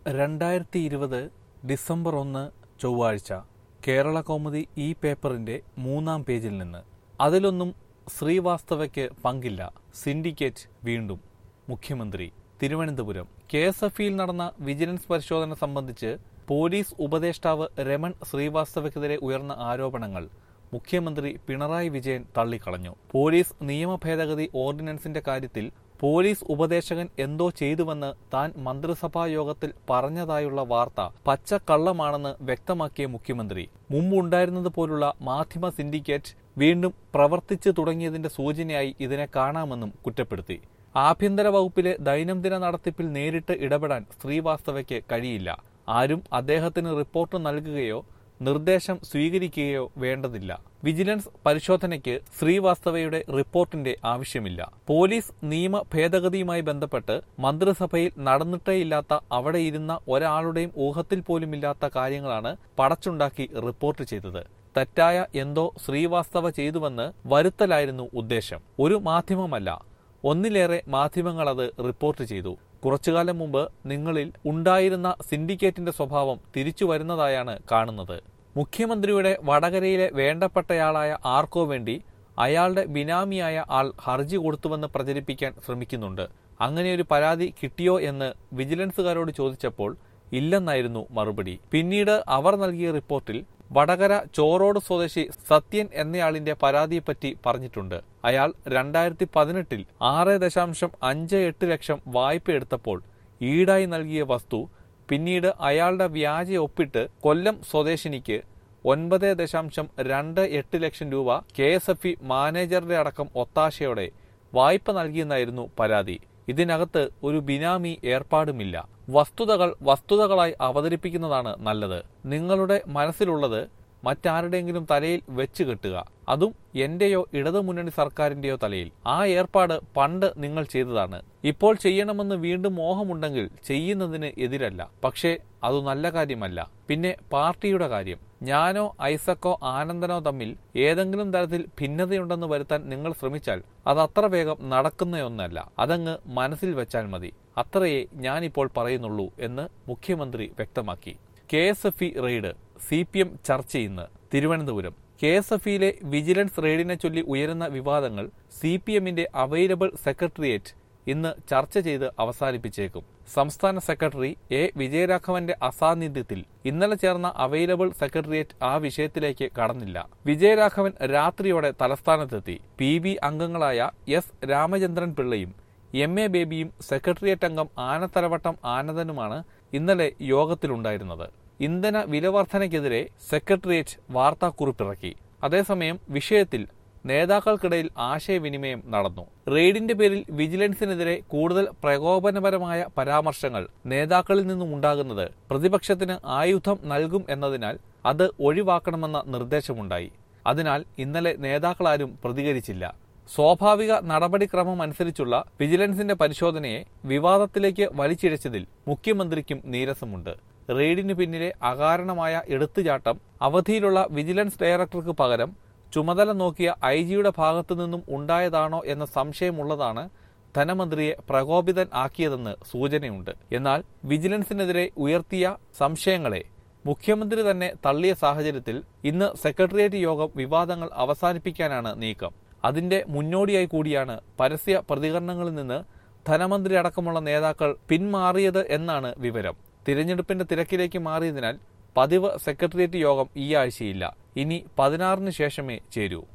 2020 December 1 ചൊവ്വാഴ്ച കേരള കൗമുദി ഈ പേപ്പറിന്റെ 3-ാം പേജിൽ നിന്ന്. അതിലൊന്നും ശ്രീവാസ്തവയ്ക്ക് പങ്കില്ല, സിൻഡിക്കേറ്റ് വീണ്ടും. മുഖ്യമന്ത്രി തിരുവനന്തപുരം. KSFE-യിൽ നടന്ന വിജിലൻസ് പരിശോധന സംബന്ധിച്ച് പോലീസ് ഉപദേഷ്ടാവ് രമൺ ശ്രീവാസ്തവയ്ക്കെതിരെ ഉയർന്ന ആരോപണങ്ങൾ മുഖ്യമന്ത്രി പിണറായി വിജയൻ തള്ളിക്കളഞ്ഞു. പോലീസ് നിയമ ഭേദഗതി ഓർഡിനൻസിന്റെ കാര്യത്തിൽ പോലീസ് ഉപദേശകൻ എന്തോ ചെയ്തുവെന്ന് താൻ മന്ത്രിസഭാ യോഗത്തിൽ പറഞ്ഞതായുള്ള വാർത്ത പച്ചക്കള്ളമാണെന്ന് വ്യക്തമാക്കിയ മുഖ്യമന്ത്രി മുമ്പുണ്ടായിരുന്നതുപോലുള്ള മാധ്യമ സിൻഡിക്കേറ്റ് വീണ്ടും പ്രവർത്തിച്ചു തുടങ്ങിയതിന്റെ സൂചനയായി ഇതിനെ കാണാമെന്നും കുറ്റപ്പെടുത്തി. ആഭ്യന്തര വകുപ്പിലെ ദൈനംദിന നടത്തിപ്പിൽ നേരിട്ട് ഇടപെടാൻ ശ്രീവാസ്തവയ്ക്ക് കഴിയില്ല. ആരും അദ്ദേഹത്തിന് റിപ്പോർട്ട് നൽകുകയോ നിർദ്ദേശം സ്വീകരിക്കുകയോ വേണ്ടതില്ല. വിജിലൻസ് പരിശോധനയ്ക്ക് ശ്രീവാസ്തവയുടെ റിപ്പോർട്ടിന്റെ ആവശ്യമില്ല. പോലീസ് നിയമ ഭേദഗതിയുമായി ബന്ധപ്പെട്ട് മന്ത്രിസഭയിൽ നടന്നിട്ടേയില്ലാത്ത, അവിടെ ഇരുന്ന ഒരാളുടെയും ഊഹത്തിൽ പോലുമില്ലാത്ത കാര്യങ്ങളാണ് പടച്ചുണ്ടാക്കി റിപ്പോർട്ട് ചെയ്തത്. തെറ്റായ എന്തോ ശ്രീവാസ്തവ ചെയ്തുവെന്ന് വരുത്തലായിരുന്നു ഉദ്ദേശം. ഒരു മാധ്യമമല്ല, ഒന്നിലേറെ മാധ്യമങ്ങൾ അത് റിപ്പോർട്ട് ചെയ്തു. കുറച്ചുകാലം മുമ്പ് നിങ്ങളിൽ ഉണ്ടായിരുന്ന സിൻഡിക്കേറ്റിന്റെ സ്വഭാവം തിരിച്ചു വരുന്നതായാണ് കാണുന്നത്. മുഖ്യമന്ത്രിയുടെ വടകരയിലെ വേണ്ടപ്പെട്ടയാളായ ആർക്കോ വേണ്ടി അയാളുടെ ബിനാമിയായ ആൾ ഹർജി കൊടുത്തുവെന്ന് പ്രചരിപ്പിക്കാൻ ശ്രമിക്കുന്നുണ്ട്. അങ്ങനെയൊരു പരാതി കിട്ടിയോ എന്ന് വിജിലൻസുകാരോട് ചോദിച്ചപ്പോൾ ഇല്ലെന്നായിരുന്നു മറുപടി. പിന്നീട് അവർ നൽകിയ റിപ്പോർട്ടിൽ വടകര ചോറോട് സ്വദേശി സത്യൻ എന്നയാളിന്റെ പരാതിയെപ്പറ്റി പറഞ്ഞിട്ടുണ്ട്. അയാൾ 2018-ൽ 6.58 ലക്ഷം വായ്പ എടുത്തപ്പോൾ ഈടായി നൽകിയ വസ്തു പിന്നീട് അയാളുടെ വ്യാജ ഒപ്പിട്ട് കൊല്ലം സ്വദേശിനിക്ക് 9.28 ലക്ഷം രൂപ KSFE മാനേജറുടെ അടക്കം ഒത്താശയോടെ വായ്പ നൽകിയെന്നായിരുന്നു പരാതി. ഇതിനകത്ത് ഒരു ബിനാമി ഏർപ്പാടുമില്ല. വസ്തുതകളായി അവതരിപ്പിക്കുന്നതാണ് നല്ലത്. നിങ്ങളുടെ മനസ്സിലുള്ളത് മറ്റാരുടെയെങ്കിലും തലയിൽ വെച്ച് കെട്ടുക, അതും എന്റെയോ ഇടതുമുന്നണി സർക്കാരിന്റെയോ തലയിൽ. ആ ഏർപ്പാട് പണ്ട് നിങ്ങൾ ചെയ്തതാണ്. ഇപ്പോൾ ചെയ്യണമെന്ന് വീണ്ടും മോഹമുണ്ടെങ്കിൽ ചെയ്യുന്നതിന് എതിരല്ല. പക്ഷേ അത് നല്ല കാര്യമല്ല. പിന്നെ പാർട്ടിയുടെ കാര്യം. ഞാനോ ഐസക്കോ ആനന്ദനോ തമ്മിൽ ഏതെങ്കിലും തരത്തിൽ ഭിന്നതയുണ്ടെന്ന് വരുത്താൻ നിങ്ങൾ ശ്രമിച്ചാൽ അത് അത്ര വേഗം നടക്കുന്നയൊന്നല്ല. അതങ്ങ് മനസ്സിൽ വെച്ചാൽ മതി. അത്രയേ ഞാനിപ്പോൾ പറയുന്നുള്ളൂ എന്ന് മുഖ്യമന്ത്രി വ്യക്തമാക്കി. KSFE റെയ്ഡ് CPM ചർച്ച ഇന്ന്. തിരുവനന്തപുരം. KSFE-യിലെ വിജിലൻസ് റെയ്ഡിനെ ചൊല്ലി ഉയരുന്ന വിവാദങ്ങൾ CPM-ന്റെ അവൈലബിൾ സെക്രട്ടേറിയറ്റ് ഇന്ന് ചർച്ച ചെയ്ത് അവസാനിപ്പിച്ചേക്കും. സംസ്ഥാന സെക്രട്ടറി വിജയരാഘവന്റെ അസാന്നിധ്യത്തിൽ ഇന്നലെ ചേർന്ന അവൈലബിൾ സെക്രട്ടേറിയറ്റ് ആ വിഷയത്തിലേക്ക് കടന്നില്ല. വിജയരാഘവൻ രാത്രിയോടെ തലസ്ഥാനത്തെത്തി. PB അംഗങ്ങളായ S രാമചന്ദ്രൻ പിള്ളയും MA ബേബിയും സെക്രട്ടേറിയറ്റ് അംഗം ആനത്തലവട്ടം ആനന്ദനുമാണ് ഇന്നലെ യോഗത്തിലുണ്ടായിരുന്നത്. ഇന്ധന വിലവർധനയ്ക്കെതിരെ സെക്രട്ടേറിയറ്റ് വാർത്താക്കുറിപ്പിറക്കി. അതേസമയം വിഷയത്തിൽ നേതാക്കൾക്കിടയിൽ ആശയവിനിമയം നടന്നു. റെയ്ഡിന്റെ പേരിൽ വിജിലൻസിനെതിരെ കൂടുതൽ പ്രകോപനപരമായ പരാമർശങ്ങൾ നേതാക്കളിൽ നിന്നും ഉണ്ടാകുന്നത് പ്രതിപക്ഷത്തിന് ആയുധം നൽകും എന്നതിനാൽ അത് ഒഴിവാക്കണമെന്ന നിർദ്ദേശമുണ്ടായി. അതിനാൽ ഇന്നലെ നേതാക്കളാരും പ്രതികരിച്ചില്ല. സ്വാഭാവിക നടപടിക്രമം അനുസരിച്ചുള്ള വിജിലൻസിന്റെ പരിശോധനയെ വിവാദത്തിലേക്ക് വലിച്ചിഴച്ചതിൽ മുഖ്യമന്ത്രിക്കും നീരസമുണ്ട്. റെയ്ഡിന് പിന്നിലെ അകാരണമായ എടുത്തുചാട്ടം അവധിയിലുള്ള വിജിലൻസ് ഡയറക്ടർക്ക് പകരം ചുമതല നോക്കിയ IG-യുടെ ഭാഗത്തു നിന്നും ഉണ്ടായതാണോ എന്ന സംശയമുള്ളതാണ് ധനമന്ത്രിയെ പ്രകോപിതൻ ആക്കിയതെന്ന് സൂചനയുണ്ട്. എന്നാൽ വിജിലൻസിനെതിരെ ഉയർത്തിയ സംശയങ്ങളെ മുഖ്യമന്ത്രി തന്നെ തള്ളിയ സാഹചര്യത്തിൽ ഇന്ന് സെക്രട്ടേറിയറ്റ് യോഗം വിവാദങ്ങൾ അവസാനിപ്പിക്കാനാണ് നീക്കം. അതിന്റെ മുന്നോടിയായി കൂടിയാണ് പരസ്യ പ്രതികരണങ്ങളിൽ നിന്ന് ധനമന്ത്രി അടക്കമുള്ള നേതാക്കൾ പിന്മാറിയത് എന്നാണ് വിവരം. തിരഞ്ഞെടുപ്പിന്റെ തിരക്കിലേക്ക് മാറിയതിനാൽ പതിവ് സെക്രട്ടേറിയറ്റ് യോഗം ഈ ആഴ്ചയില്ല. ഇനി 16-ന് ശേഷമേ ചേരൂ.